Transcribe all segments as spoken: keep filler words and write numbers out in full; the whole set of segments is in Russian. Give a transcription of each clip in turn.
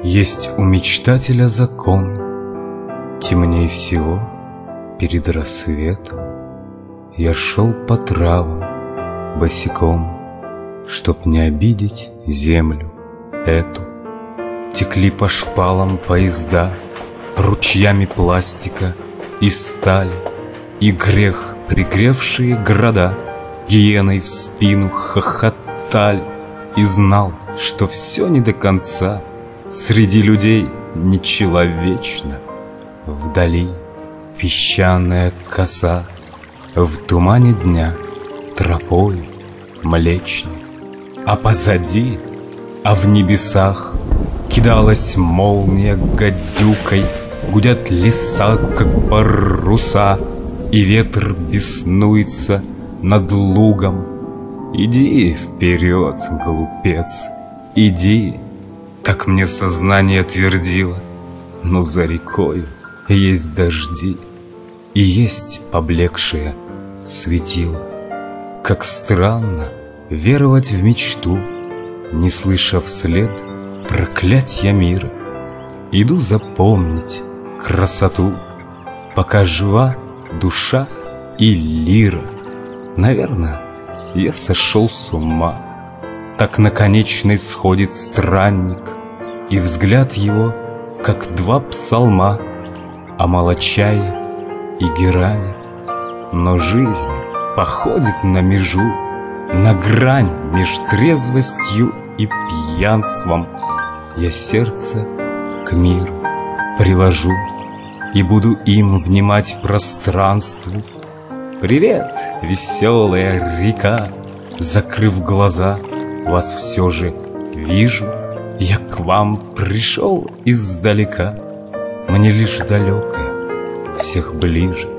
Есть у мечтателя закон: темней всего перед рассветом я шел по травам босиком, чтоб не обидеть землю эту. Текли по шпалам поезда ручьями пластика и стали, и грех пригревшие города гиеной в спину хохотали. И знал, что все не до конца, среди людей нечеловечно. Вдали песчаная коса, в тумане дня тропой млечной. А позади, а в небесах кидалась молния гадюкой, гудят леса, как паруса, и ветер беснуется над лугом. Иди вперед, глупец, иди, так мне сознание твердило. Но за рекой есть дожди, и есть поблекшее светило. Как странно веровать в мечту, не слыша вслед проклятья мира. Иду запомнить красоту, пока жива душа и лира. Наверное, я сошел с ума. Так на конечной сходит странник, и взгляд его, как два псалма о молочае и геране. Но жизнь походит на межу, на грань меж трезвостью и пьянством. Я сердце к миру привожу и буду им внимать пространству. Привет, веселая река, закрыв глаза, вас все же вижу. Я к вам пришел издалека, мне лишь далекая всех ближе.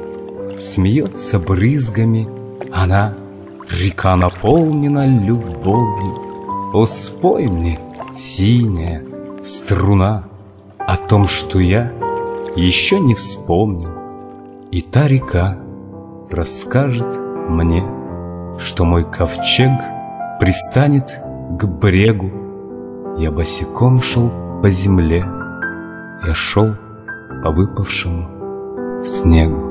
Смеется брызгами она, река наполнена любовью. О, спой мне, синяя струна, о том, что я еще не вспомнил. И та река расскажет мне, что мой ковчег пристанет к брегу. Я босиком шел по земле, я шел по выпавшему снегу.